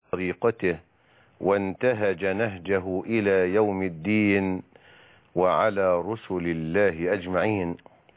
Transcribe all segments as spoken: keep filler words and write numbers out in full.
طريقته وانتهج نهجه إلى يوم الدين، وعلى رسل الله أجمعين.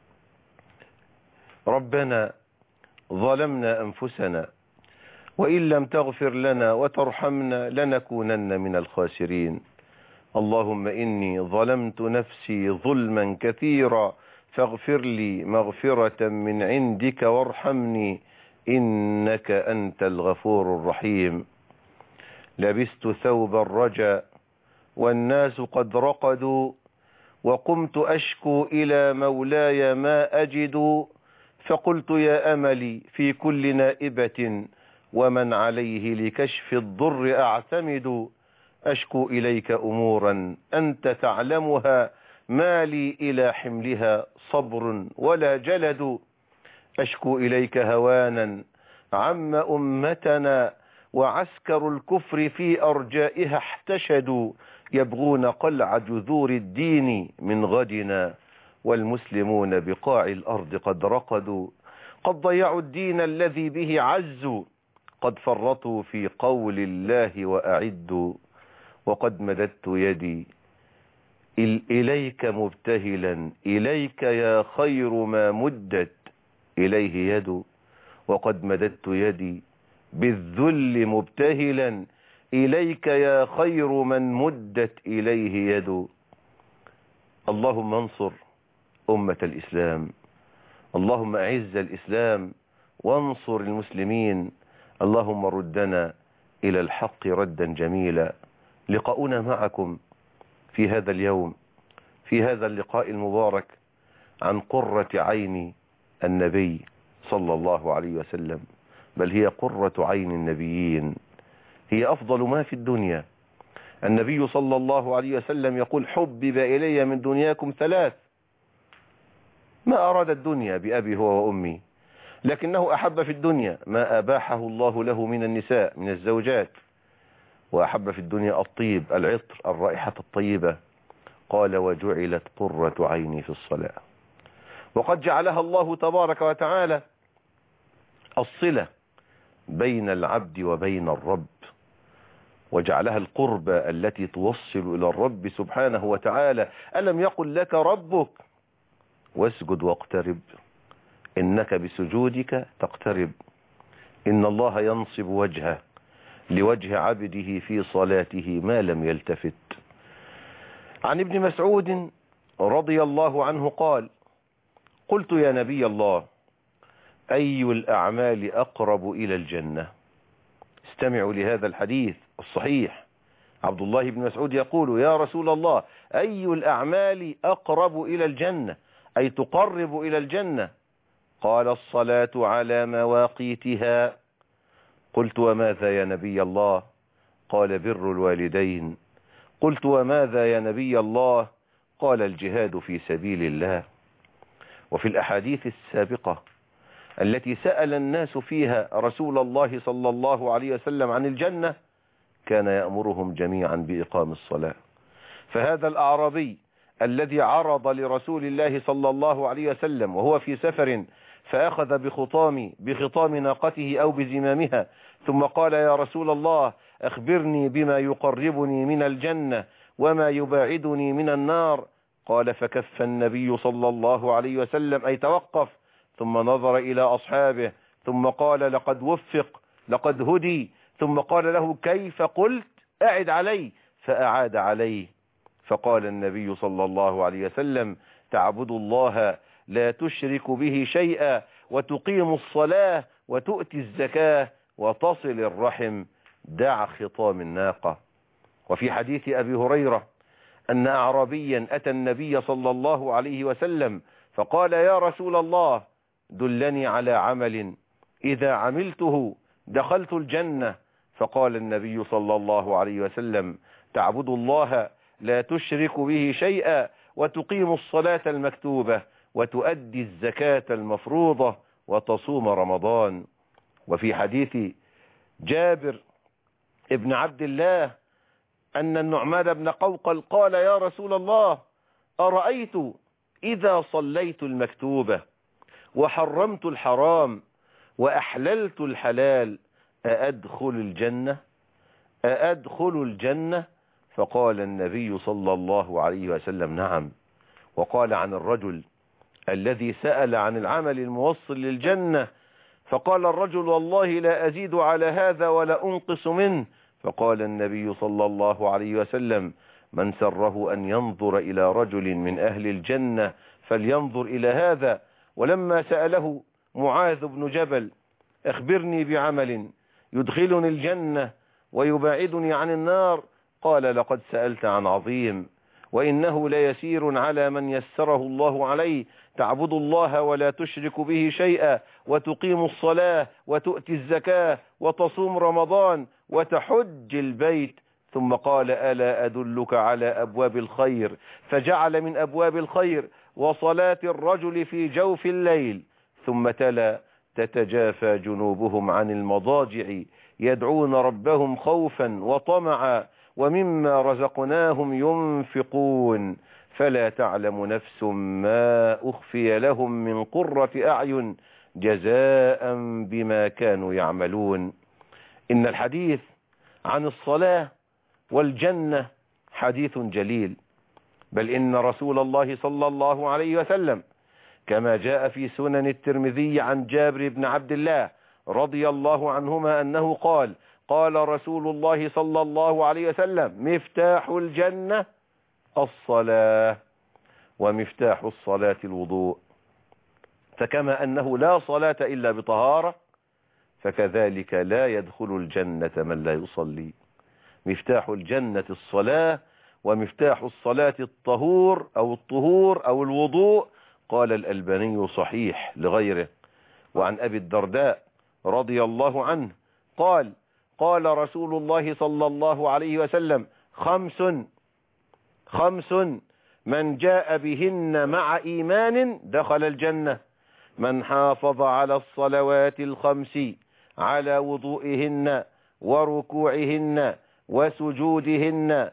ربنا ظلمنا أنفسنا، وإن لم تغفر لنا وترحمنا لنكونن من الخاسرين. اللهم إني ظلمت نفسي ظلما كثيرا فاغفر لي مغفرة من عندك وارحمني إنك أنت الغفور الرحيم. لبست ثوب الرجاء والناس قد رقدوا، وقمت أشكو إلى مولاي ما أجد، فقلت يا أملي في كل نائبة ومن عليه لكشف الضر أعتمد. أشكو إليك أمورا أنت تعلمها، ما لي إلى حملها صبر ولا جلد. أشكو إليك هوانا عم أمتنا، وعسكر الكفر في أرجائها احتشدوا، يبغون قلع جذور الدين من غدنا، والمسلمون بقاع الأرض قد رقدوا. قد ضيعوا الدين الذي به عزوا، قد فرطوا في قول الله وأعدوا. وقد مددت يدي إليك مبتهلا، إليك يا خير ما مدت إليه يد. وقد مددت يدي بالذل مبتهلا، إليك يا خير من مدت إليه يد. اللهم انصر أمة الإسلام، اللهم أعز الإسلام وانصر المسلمين، اللهم ردنا إلى الحق ردا جميلا. لقاؤنا معكم في هذا اليوم، في هذا اللقاء المبارك، عن قرة عين النبي صلى الله عليه وسلم، بل هي قرة عين النبيين، هي أفضل ما في الدنيا. النبي صلى الله عليه وسلم يقول: حبب إلي من دنياكم ثلاث. ما أراد الدنيا بأبي هو وأمي، لكنه أحب في الدنيا ما أباحه الله له من النساء من الزوجات، وأحب في الدنيا الطيب، العطر، الرائحة الطيبة. قال: وجعلت قرة عيني في الصلاة. وقد جعلها الله تبارك وتعالى الصلة بين العبد وبين الرب، وجعلها القربة التي توصل إلى الرب سبحانه وتعالى. ألم يقل لك ربك واسجد واقترب، إنك بسجودك تقترب. إن الله ينصب وجهه لوجه عبده في صلاته ما لم يلتفت. عن ابن مسعود رضي الله عنه قال: قلت يا نبي الله، أي الأعمال أقرب إلى الجنة؟ استمعوا لهذا الحديث الصحيح. عبد الله بن مسعود يقول: يا رسول الله، أي الأعمال أقرب إلى الجنة، أي تقرب إلى الجنة؟ قال: الصلاة على مواقيتها. قلت: وماذا يا نبي الله؟ قال: بر الوالدين. قلت: وماذا يا نبي الله؟ قال: الجهاد في سبيل الله. وفي الأحاديث السابقة التي سأل الناس فيها رسول الله صلى الله عليه وسلم عن الجنة، كان يأمرهم جميعا بإقام الصلاة. فهذا الأعرابي الذي عرض لرسول الله صلى الله عليه وسلم وهو في سفر، فأخذ بخطام بخطام ناقته أو بزمامها، ثم قال: يا رسول الله، أخبرني بما يقربني من الجنة وما يباعدني من النار. قال: فكف النبي صلى الله عليه وسلم، أي توقف، ثم نظر إلى أصحابه، ثم قال: لقد وفق، لقد هدي. ثم قال له: كيف قلت؟ أعد عليه. فأعاد عليه، فقال النبي صلى الله عليه وسلم: تعبد الله لا تشرك به شيئا، وتقيم الصلاة، وتؤتي الزكاة، وتصل الرحم، دع خطام الناقة. وفي حديث أبي هريرة أن أعرابيا أتى النبي صلى الله عليه وسلم فقال: يا رسول الله، دلني على عمل إذا عملته دخلت الجنة. فقال النبي صلى الله عليه وسلم: تعبد الله لا تشرك به شيئا، وتقيم الصلاة المكتوبة، وتؤدي الزكاة المفروضة، وتصوم رمضان. وفي حديث جابر ابن عبد الله أن النعمان بن قوقل قال: يا رسول الله، أرأيت إذا صليت المكتوبة وحرمت الحرام وأحللت الحلال أأدخل الجنة؟ أأدخل الجنة؟ فقال النبي صلى الله عليه وسلم نعم. وقال عن الرجل الذي سأل عن العمل الموصل للجنة فقال الرجل والله لا أزيد على هذا ولا أنقص منه، فقال النبي صلى الله عليه وسلم من سره أن ينظر إلى رجل من أهل الجنة فلينظر إلى هذا. ولما سأله معاذ بن جبل أخبرني بعمل يدخلني الجنة ويباعدني عن النار، قال لقد سألت عن عظيم، وإنه ليسير على من يسره الله عليه، تعبد الله ولا تشرك به شيئا وتقيم الصلاة وتؤتي الزكاة وتصوم رمضان وتحج البيت. ثم قال ألا أدلك على أبواب الخير؟ فجعل من أبواب الخير وصلاة الرجل في جوف الليل. ثم تلا تتجافى جنوبهم عن المضاجع يدعون ربهم خوفا وطمعا ومما رزقناهم ينفقون فلا تعلم نفس ما أخفي لهم من قرة أعين جزاء بما كانوا يعملون. إن الحديث عن الصلاة والجنة حديث جليل، بل إن رسول الله صلى الله عليه وسلم كما جاء في سنن الترمذي عن جابر بن عبد الله رضي الله عنهما أنه قال قال رسول الله صلى الله عليه وسلم مفتاح الجنة الصلاة ومفتاح الصلاة الوضوء. فكما أنه لا صلاة إلا بطهارة فكذلك لا يدخل الجنة من لا يصلي. مفتاح الجنة الصلاة، ومفتاح الصلاة الطهور أو الطهور أو الوضوء. قال الألباني صحيح لغيره. وعن أبي الدرداء رضي الله عنه قال قال رسول الله صلى الله عليه وسلم خمس خمس من جاء بهن مع إيمان دخل الجنة: من حافظ على الصلوات الخمس على وضوئهن وركوعهن وسجودهن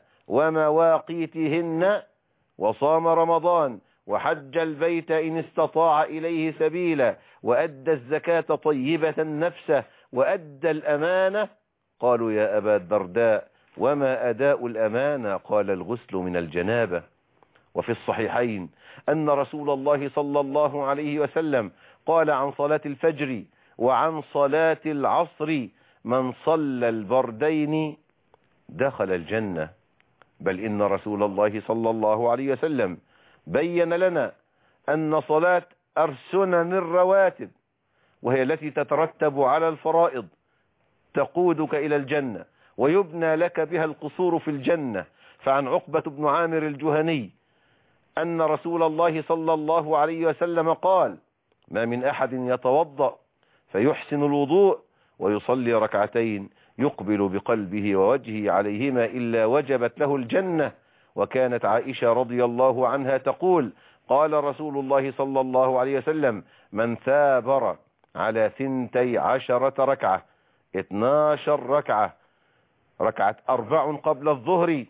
ومواقيتهن، وصام رمضان وحج البيت إن استطاع إليه سبيلا، وأدى الزكاة طيبة نفسه، وأدى الأمانة. قالوا يا أبا الدرداء وما أداء الأمانة؟ قال الغسل من الجنابة. وفي الصحيحين أن رسول الله صلى الله عليه وسلم قال عن صلاة الفجر وعن صلاة العصر: من صلى البردين دخل الجنة. بل إن رسول الله صلى الله عليه وسلم بين لنا أن صلاة السنن الرواتب، وهي التي تترتب على الفرائض، تقودك إلى الجنة ويبنى لك بها القصور في الجنة. فعن عقبة بن عامر الجهني أن رسول الله صلى الله عليه وسلم قال: ما من أحد يتوضأ فيحسن الوضوء ويصلي ركعتين يقبل بقلبه ووجهه عليهما إلا وجبت له الجنة. وكانت عائشة رضي الله عنها تقول: قال رسول الله صلى الله عليه وسلم: من ثابر على ثنتي عشرة ركعة، اثناشر ركعة، ركعة أربع قبل الظهر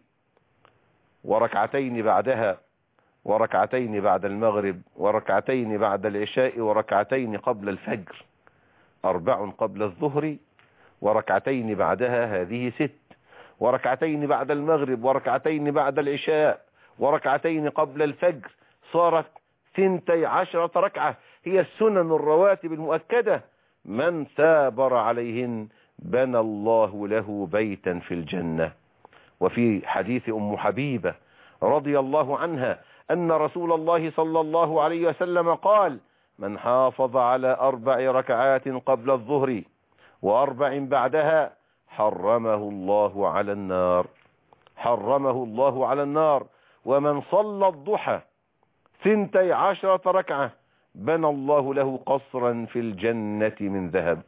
وركعتين بعدها، وركعتين بعد المغرب، وركعتين بعد العشاء، وركعتين قبل الفجر. أربع قبل الظهر وركعتين بعدها، هذه ست، وركعتين بعد المغرب، وركعتين بعد العشاء، وركعتين قبل الفجر، صارت ثنتي عشرة ركعة. هي السنن الرواتب المؤكدة. من ثابر عليهن بنى الله له بيتا في الجنة. وفي حديث أم حبيبة رضي الله عنها أن رسول الله صلى الله عليه وسلم قال: من حافظ على أربع ركعات قبل الظهر وأربع بعدها حرمه الله على النار، حرمه الله على النار. ومن صلى الضحى ثنتي عشرة ركعة بنى الله له قصرا في الجنة من ذهب.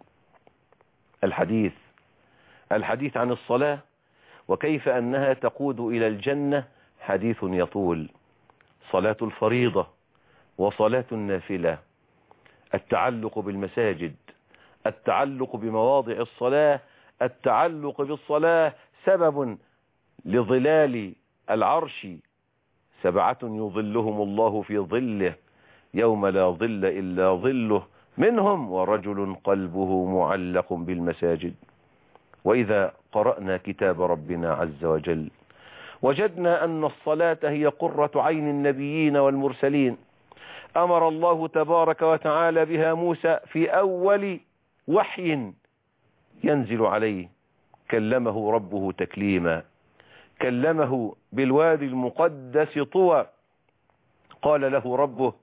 الحديث الحديث عن الصلاة وكيف أنها تقود إلى الجنة حديث يطول. صلاة الفريضة وصلاة النافلة، التعلق بالمساجد، التعلق بمواضع الصلاة، التعلق بالصلاة سبب لظلال العرش، سبعة يظلهم الله في ظله يوم لا ظل إلا ظله، منهم ورجل قلبه معلق بالمساجد. وإذا قرأنا كتاب ربنا عز وجل وجدنا أن الصلاة هي قرة عين النبيين والمرسلين. أمر الله تبارك وتعالى بها موسى في أول وحي ينزل عليه، كلمه ربه تكليما، كلمه بالوادي المقدس طوى، قال له ربه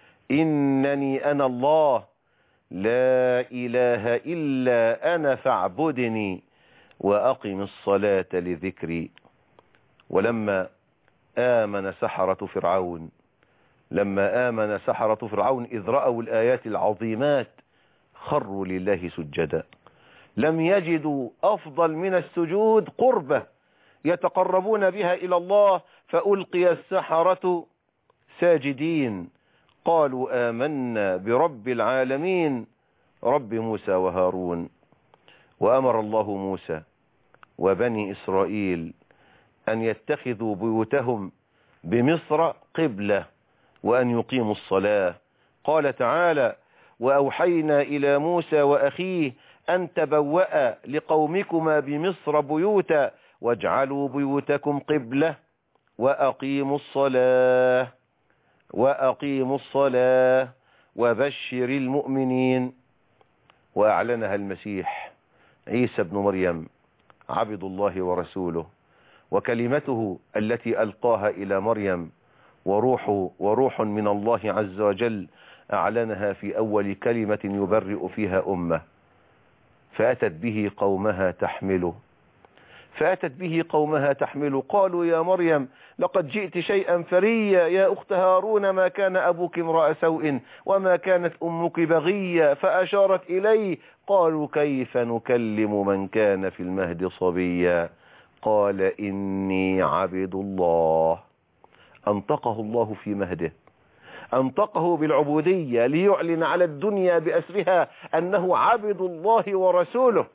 إنني أنا الله لا إله إلا أنا فاعبدني وأقم الصلاة لذكري. ولما آمن سحرة فرعون لما آمن سحرة فرعون إذ رأوا الآيات العظيمات خروا لله سجدا، لم يجدوا أفضل من السجود قربة يتقربون بها إلى الله، فألقي السحرة ساجدين قالوا آمنا برب العالمين رب موسى وهارون. وأمر الله موسى وبني إسرائيل أن يتخذوا بيوتهم بمصر قبلة وأن يقيموا الصلاة. قال تعالى وأوحينا إلى موسى وأخيه أن تبوأ لقومكما بمصر بيوتا واجعلوا بيوتكم قبلة وأقيموا الصلاة وأقيموا الصلاة وبشر المؤمنين. وأعلنها المسيح عيسى بن مريم عبد الله ورسوله وكلمته التي ألقاها إلى مريم وروح وروح من الله عز وجل، أعلنها في أول كلمة يبرئ فيها أمة، فأتت به قومها تحمله فأتت به قومها تحمله قالوا يا مريم لقد جئت شيئا فريا يا أخت هارون ما كان أبوك امرأ سوء وما كانت أمك بغيا، فأشارت إليه قالوا كيف نكلم من كان في المهد صبيا قال إني عبد الله. أنطقه الله في مهده، أنطقه بالعبودية ليعلن على الدنيا بأسرها أنه عبد الله ورسوله،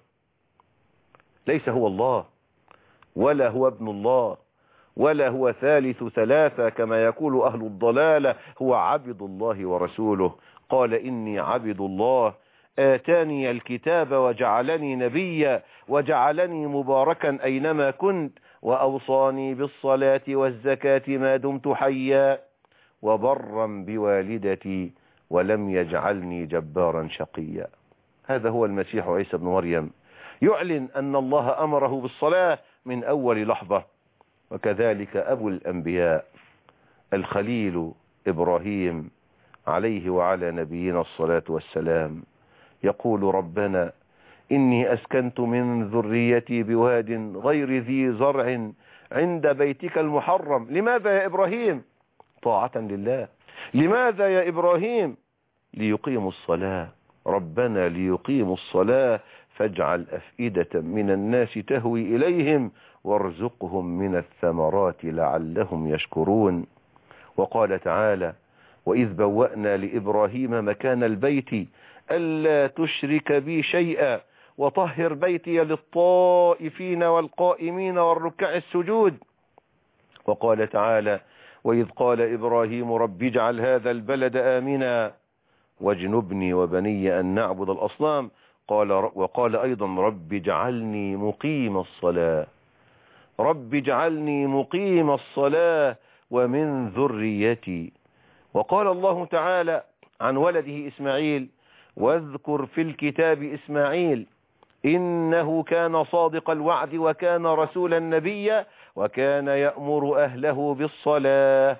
ليس هو الله ولا هو ابن الله ولا هو ثالث ثلاثة كما يقول أهل الضلالة، هو عبد الله ورسوله. قال إني عبد الله آتاني الكتاب وجعلني نبيا وجعلني مباركا أينما كنت وأوصاني بالصلاة والزكاة ما دمت حيا وبرا بوالدتي ولم يجعلني جبارا شقيا. هذا هو المسيح عيسى بن مريم، يعلن أن الله أمره بالصلاة من أول لحظة. وكذلك أبو الأنبياء الخليل إبراهيم عليه وعلى نبينا الصلاة والسلام يقول ربنا إني أسكنت من ذريتي بواد غير ذي زرع عند بيتك المحرم. لماذا يا إبراهيم؟ طاعة لله. لماذا يا إبراهيم؟ ليقيموا الصلاة. ربنا ليقيموا الصلاة فاجعل أفئدة من الناس تهوي إليهم وارزقهم من الثمرات لعلهم يشكرون. وقال تعالى وإذ بوأنا لإبراهيم مكان البيت ألا تشرك بي شيئا وطهر بيتي للطائفين والقائمين والركع السجود. وقال تعالى وإذ قال إبراهيم رب اجعل هذا البلد آمنا واجنبني وبني أن نعبد الأصنام. قال وقال أيضا رب اجعلني مقيم الصلاة رب اجعلني مقيم الصلاة ومن ذريتي. وقال الله تعالى عن ولده إسماعيل واذكر في الكتاب إسماعيل إنه كان صادق الوعد وكان رسولا نبيا وكان يأمر أهله بالصلاة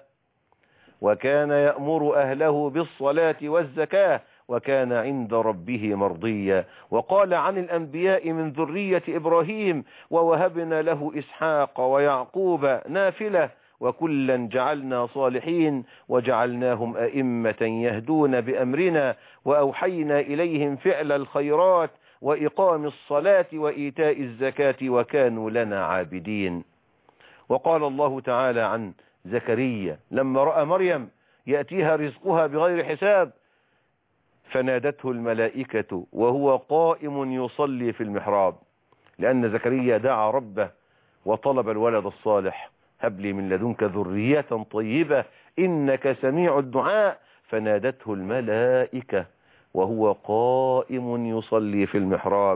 وكان يأمر أهله بالصلاة والزكاة وكان عند ربه مرضيا. وقال عن الأنبياء من ذرية إبراهيم ووهبنا له إسحاق ويعقوب نافلة وكلا جعلنا صالحين وجعلناهم أئمة يهدون بأمرنا وأوحينا إليهم فعل الخيرات وإقام الصلاة وإيتاء الزكاة وكانوا لنا عابدين. وقال الله تعالى عن زكريا لما رأى مريم يأتيها رزقها بغير حساب فنادته الملائكة وهو قائم يصلي في المحراب، لأن زكريا دعا ربه وطلب الولد الصالح هب لي من لدنك ذرية طيبة إنك سميع الدعاء. فنادته الملائكة وهو قائم يصلي في المحراب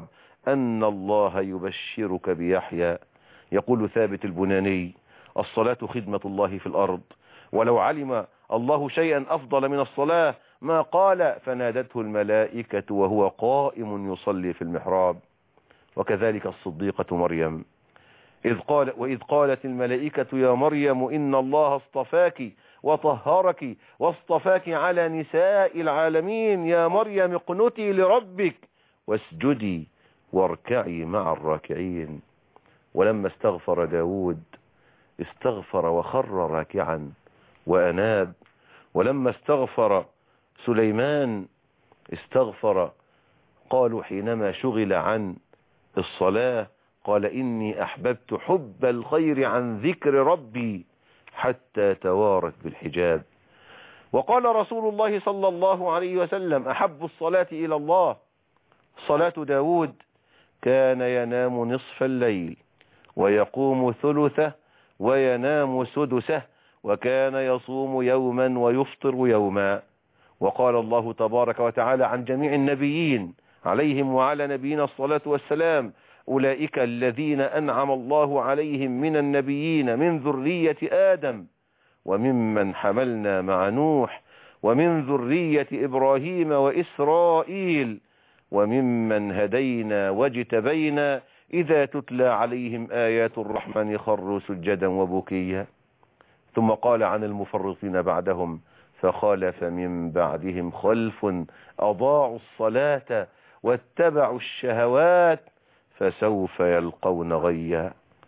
أن الله يبشرك بيحيى. يقول ثابت البناني: الصلاة خدمة الله في الأرض، ولو علم الله شيئا أفضل من الصلاة ما قال فنادته الملائكة وهو قائم يصلي في المحراب. وكذلك الصديقة مريم إذ قال وإذ قالت الملائكة يا مريم إن الله اصطفاك وطهرك واصطفاك على نساء العالمين يا مريم اقنتي لربك واسجدي واركعي مع الراكعين. ولما استغفر داود استغفر وخر راكعا وأناب. ولما استغفر سليمان استغفر، قالوا حينما شغل عن الصلاة قال إني أحببت حب الخير عن ذكر ربي حتى توارت بالحجاب. وقال رسول الله صلى الله عليه وسلم: أحب الصلاة إلى الله صلاة داود، كان ينام نصف الليل ويقوم ثلثه وينام سدسه، وكان يصوم يوما ويفطر يوما. وقال الله تبارك وتعالى عن جميع النبيين عليهم وعلى نبينا الصلاة والسلام: أولئك الذين أنعم الله عليهم من النبيين من ذرية آدم وممن حملنا مع نوح ومن ذرية إبراهيم وإسرائيل وممن هدينا واجتبينا إذا تتلى عليهم آيات الرحمن خروا سجدا وبكيا. ثم قال عن المفرطين بعدهم: فخلف من بعدهم خلف أضاعوا الصلاة واتبعوا الشهوات فسوف يلقون غيا.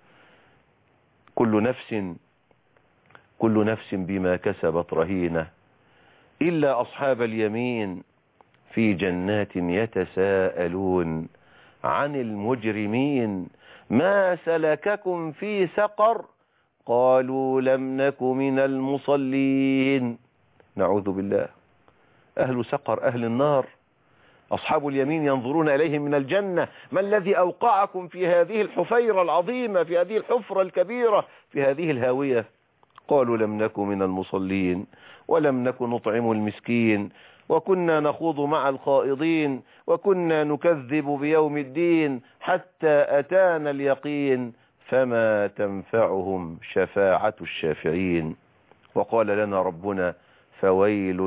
كل نفس كل نفس بما كسبت رهينة إلا أصحاب اليمين في جنات يتساءلون عن المجرمين ما سلككم في سقر قالوا لم نك من المصلين. نعوذ بالله. أهل سقر أهل النار أصحاب اليمين ينظرون إليهم من الجنة: ما الذي أوقعكم في هذه الحفيرة العظيمة، في هذه الحفرة الكبيرة، في هذه الهاوية؟ قالوا لم نك من المصلين ولم نك نطعم المسكين وكنا نخوض مع الخائضين وكنا نكذب بيوم الدين حتى أتانا اليقين فما تنفعهم شفاعة الشافعين. وقال لنا ربنا: فويل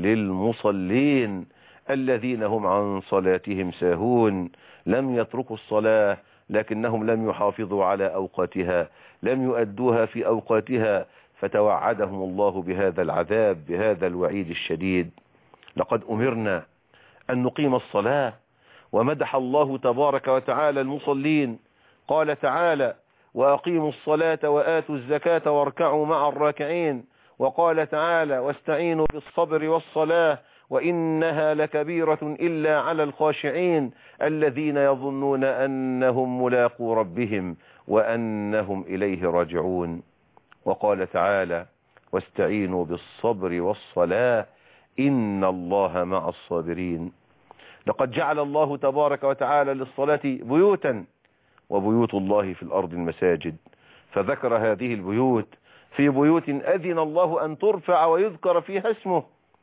للمصلين الذين هم عن صلاتهم ساهون. لم يتركوا الصلاة لكنهم لم يحافظوا على أوقاتها، لم يؤدوها في أوقاتها، فتوعدهم الله بهذا العذاب، بهذا الوعيد الشديد. لقد أمرنا أن نقيم الصلاة، ومدح الله تبارك وتعالى المصلين. قال تعالى: وأقيموا الصلاة وآتوا الزكاة واركعوا مع الراكعين. وقال تعالى: واستعينوا بالصبر والصلاة وإنها لكبيرة إلا على الخاشعين الذين يظنون أنهم ملاقو ربهم وأنهم إليه راجعون. وقال تعالى: واستعينوا بالصبر والصلاة إن الله مع الصابرين. لقد جعل الله تبارك وتعالى للصلاة بيوتا، وبيوت الله في الأرض المساجد، فذكر هذه البيوت: في بيوت أذن الله أن ترفع ويذكر فيها اسمه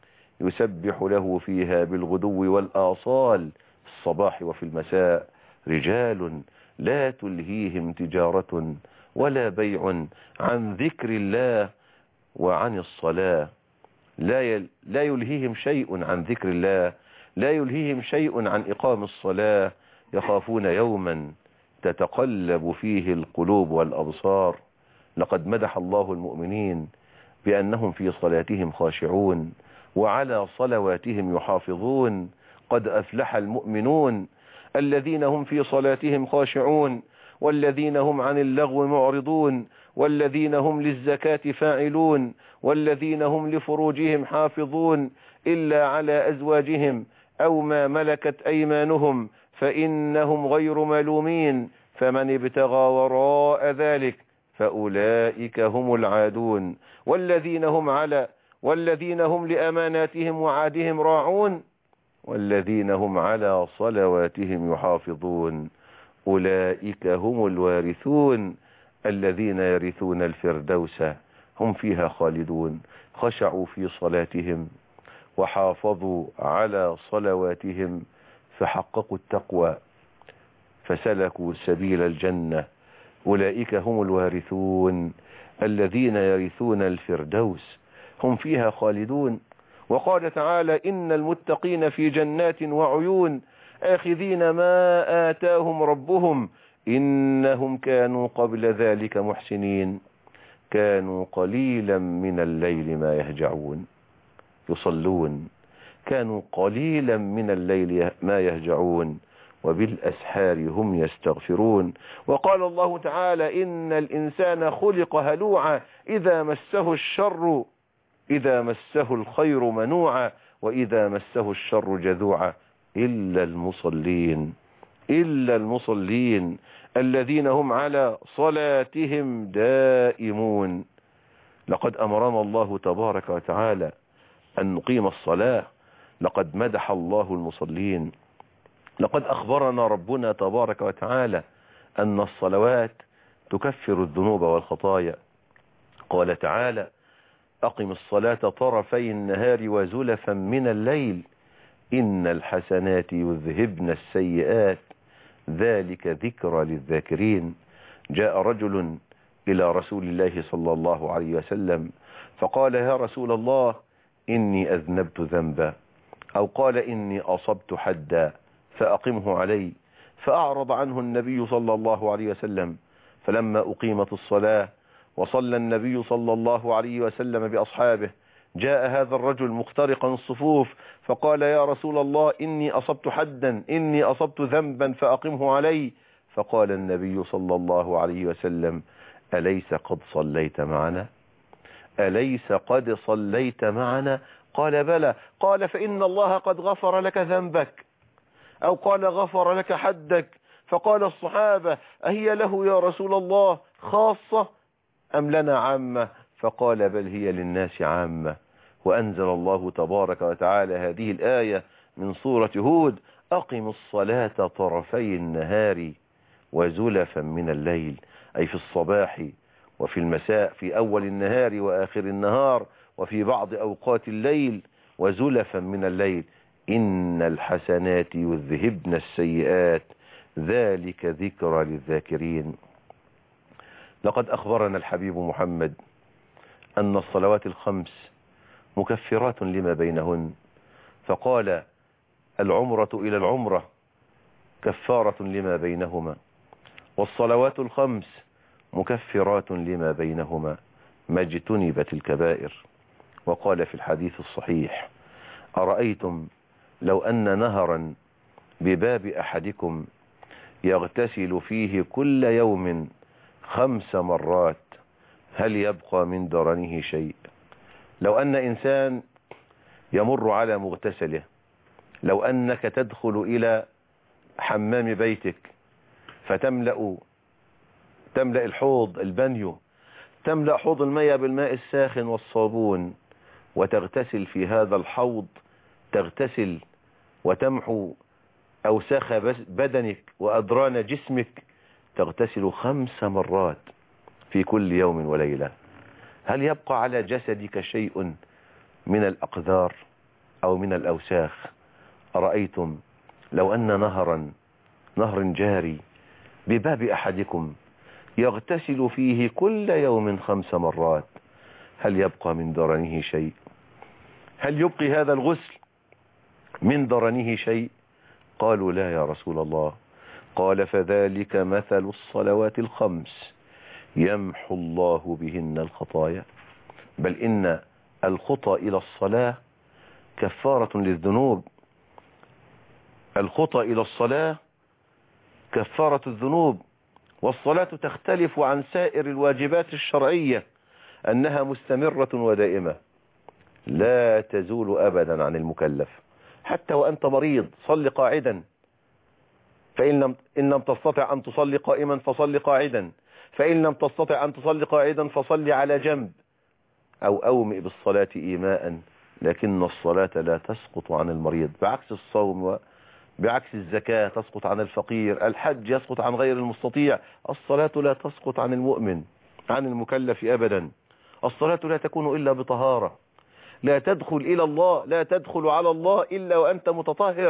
يسبح له فيها بالغدو والآصال في الصباح وفي المساء رجال لا تلهيهم تجارة ولا بيع عن ذكر الله وعن الصلاة. لا لا يلهيهم شيء عن ذكر الله، لا يلهيهم شيء عن إقام الصلاة، يخافون يوما تتقلب فيه القلوب والأبصار. لقد مدح الله المؤمنين بأنهم في صلاتهم خاشعون وعلى صلواتهم يحافظون. قد أفلح المؤمنون الذين هم في صلاتهم خاشعون والذين هم عن اللغو معرضون والذين هم للزكاة فاعلون والذين هم لفروجهم حافظون إلا على أزواجهم أو ما ملكت أيمانهم فإنهم غير ملومين فمن ابتغى وراء ذلك فأولئك هم العادون والذين هم على والذين هم لأماناتهم وعادهم راعون والذين هم على صلواتهم يحافظون أولئك هم الوارثون الذين يرثون الفردوس هم فيها خالدون. خشعوا في صلاتهم وحافظوا على صلواتهم فحققوا التقوى فسلكوا سبيل الجنة أولئك هم الوارثون الذين يرثون الفردوس هم فيها خالدون. وقال تعالى إن المتقين في جنات وعيون آخذين ما آتاهم ربهم إنهم كانوا قبل ذلك محسنين كانوا قليلا من الليل ما يهجعون يصلون كانوا قليلا من الليل ما يهجعون وبالأسحار هم يستغفرون. وقال الله تعالى إن الإنسان خلق هلوعا إذا مسه الشر إذا مسه الخير منوعا وإذا مسه الشر جذوعا إلا المصلين إلا المصلين الذين هم على صلاتهم دائمون. لقد أمرنا الله تبارك وتعالى أن نقيم الصلاة. لقد مدح الله المصلين. لقد أخبرنا ربنا تبارك وتعالى أن الصلوات تكفر الذنوب والخطايا. قال تعالى أقم الصلاة طرفي النهار وزلفا من الليل إن الحسنات يذهبن السيئات ذلك ذكرى للذاكرين. جاء رجل إلى رسول الله صلى الله عليه وسلم فقال يا رسول الله إني أذنبت ذنبا أو قال إني أصبت حدا فأقمه علي. فأعرض عنه النبي صلى الله عليه وسلم. فلما أقيمت الصلاة وصلى النبي صلى الله عليه وسلم بأصحابه جاء هذا الرجل مخترقا الصفوف فقال يا رسول الله إني أصبت حدا إني أصبت ذنبا فأقمه علي. فقال النبي صلى الله عليه وسلم أليس قد صليت معنا أليس قد صليت معنا قال بلى. قال فإن الله قد غفر لك ذنبك أو قال غفر لك حدك. فقال الصحابة أهي له يا رسول الله خاصة أم لنا عامة؟ فقال بل هي للناس عامة. وأنزل الله تبارك وتعالى هذه الآية من سورة هود أقم الصلاة طرفي النهار وزلفا من الليل أي في الصباح وفي المساء في أول النهار وآخر النهار وفي بعض أوقات الليل وزلفا من الليل إن الحسنات يذهبن السيئات ذلك ذكرى للذاكرين. لقد أخبرنا الحبيب محمد أن الصلوات الخمس مكفرات لما بينهن فقال العمرة إلى العمرة كفارة لما بينهما والصلوات الخمس مكفرات لما بينهما ما اجتنبت الكبائر. وقال في الحديث الصحيح أرأيتم لو أن نهرا بباب أحدكم يغتسل فيه كل يوم خمس مرات هل يبقى من درنه شيء؟ لو أن إنسان يمر على مغتسله لو أنك تدخل إلى حمام بيتك فتملأ تملأ الحوض البانيو تملأ حوض المياه بالماء الساخن والصابون وتغتسل في هذا الحوض تغتسل وتمحو أوساخ بدنك وأدران جسمك تغتسل خمس مرات في كل يوم وليلة هل يبقى على جسدك شيء من الأقذار أو من الأوساخ؟ أرأيتم لو أن نهرا نهر جاري بباب أحدكم يغتسل فيه كل يوم خمس مرات هل يبقى من درنه شيء؟ هل يبقي هذا الغسل من درنه شيء؟ قالوا لا يا رسول الله. قال فذلك مثل الصلوات الخمس يمحو الله بهن الخطايا بل إن الخطى إلى الصلاة كفارة للذنوب. الخطى إلى الصلاة كفارة الذنوب. والصلاة تختلف عن سائر الواجبات الشرعية أنها مستمرة ودائمة لا تزول أبدا عن المكلف حتى وأنت مريض صل قاعدا فإن لم, إن لم تستطع أن تصلي قائما فصل قاعدا فإن لم تستطع أن تصلي قاعدا فصل على جنب أو أومئ بالصلاة إيماء. لكن الصلاة لا تسقط عن المريض بعكس الصوم بعكس الزكاة تسقط عن الفقير الحج يسقط عن غير المستطيع. الصلاة لا تسقط عن المؤمن عن المكلف أبدا. الصلاة لا تكون إلا بطهارة لا تدخل إلى الله لا تدخل على الله إلا وأنت متطهر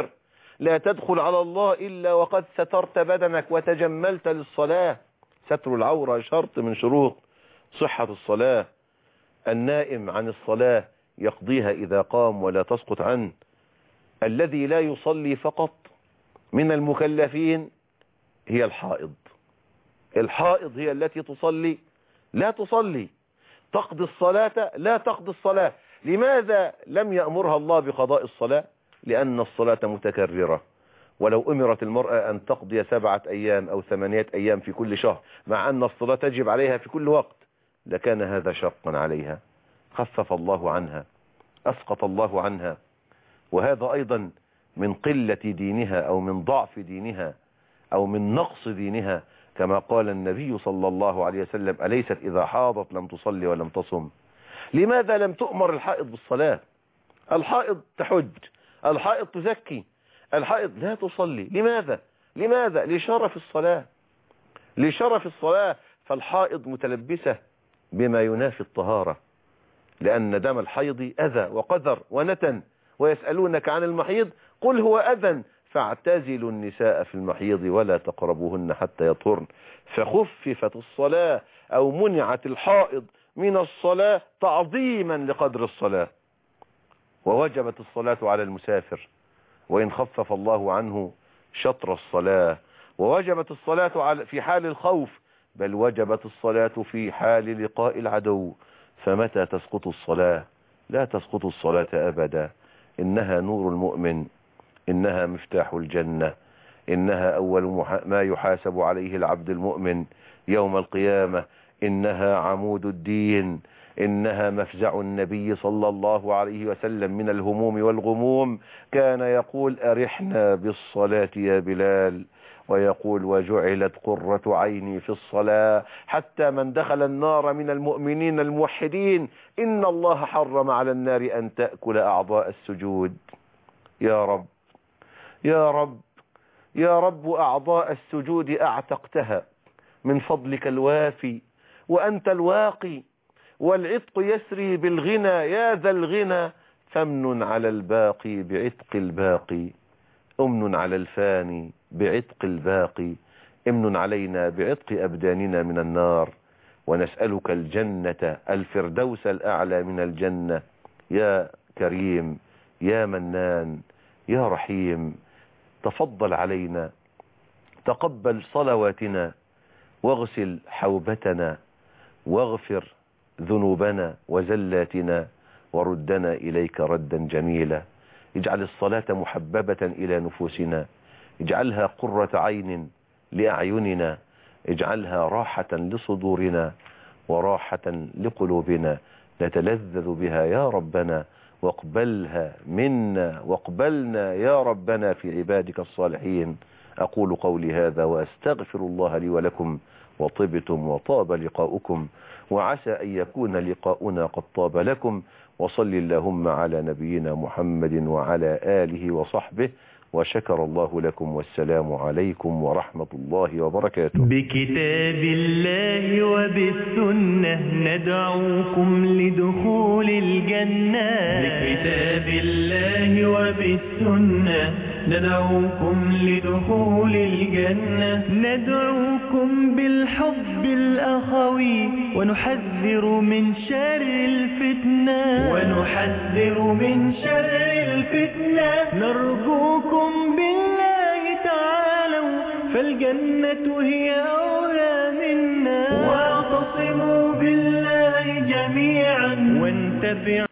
لا تدخل على الله إلا وقد سترت بدنك وتجملت للصلاة. ستر العورة شرط من شروط صحة الصلاة. النائم عن الصلاة يقضيها إذا قام ولا تسقط عنه. الذي لا يصلي فقط من المكلفين هي الحائض. الحائض هي التي تصلي لا تصلي، تقضي الصلاة لا تقضي الصلاة. لماذا لم يأمرها الله بقضاء الصلاة؟ لأن الصلاة متكررة، ولو أمرت المرأة أن تقضي سبعة أيام أو ثمانية أيام في كل شهر مع أن الصلاة تجب عليها في كل وقت لكان هذا شقا عليها. خفف الله عنها، أسقط الله عنها. وهذا أيضا من قلة دينها أو من ضعف دينها أو من نقص دينها، كما قال النبي صلى الله عليه وسلم: أليست إذا حاضت لم تصلي ولم تصم؟ لماذا لم تؤمر الحائض بالصلاة؟ الحائض تحج، الحائض تزكي، الحائض لا تصلي. لماذا؟ لماذا؟ لشرف الصلاة، لشرف الصلاة. فالحائض متلبسة بما ينافي الطهارة، لأن دم الحيض أذى وقذر ونتن. ويسألونك عن المحيض قل هو أذى فاعتزلوا النساء في المحيض ولا تقربوهن حتى يطهرن. فخففت الصلاة أو منعت الحائض من الصلاة تعظيما لقدر الصلاة. ووجبت الصلاة على المسافر وإن خفف الله عنه شطر الصلاة. ووجبت الصلاة في حال الخوف، بل وجبت الصلاة في حال لقاء العدو. فمتى تسقط الصلاة؟ لا تسقط الصلاة أبدا. إنها نور المؤمن، إنها مفتاح الجنة، إنها أول ما يحاسب عليه العبد المؤمن يوم القيامة، إنها عمود الدين، إنها مفزع النبي صلى الله عليه وسلم من الهموم والغموم. كان يقول: أرحنا بالصلاة يا بلال، ويقول: وجعلت قرة عيني في الصلاة. حتى من دخل النار من المؤمنين الموحدين إن الله حرم على النار أن تأكل أعضاء السجود. يا رب يا رب يا رب، أعضاء السجود أعتقتها من فضلك الوافي، وأنت الواقي، والعتق يسري بالغنى يا ذا الغنى. فامن على الباقي بعتق الباقي، امن على الفاني بعتق الباقي، امن علينا بعتق أبداننا من النار، ونسألك الجنة الفردوس الأعلى من الجنة. يا كريم يا منان يا رحيم، تفضل علينا، تقبل صلواتنا، واغسل حوبتنا، واغفر ذنوبنا وزلاتنا، وردنا إليك ردا جميلا. اجعل الصلاة محببة إلى نفوسنا، اجعلها قرة عين لأعيننا، اجعلها راحة لصدورنا وراحة لقلوبنا، نتلذذ بها يا ربنا، واقبلها منا واقبلنا يا ربنا في عبادك الصالحين. أقول قولي هذا وأستغفر الله لي ولكم، وطبتم وطاب لقاؤكم، وعسى أن يكون لقاؤنا قد طاب لكم. وصل اللهم على نبينا محمد وعلى آله وصحبه، وشكر الله لكم، والسلام عليكم ورحمة الله وبركاته. بكتاب الله وبالسنة ندعوكم لدخول الجنة. بكتاب الله وبالسنة ندعوكم لدخول الجنة. ندعوكم بالحب الأخوي ونحذر من شر الفتنة. ونحذر من شر الفتنة. نرجوكم بالله تعالوا فالجنة هي أولى منا. واعتصموا بالله جميعا وانتفعوا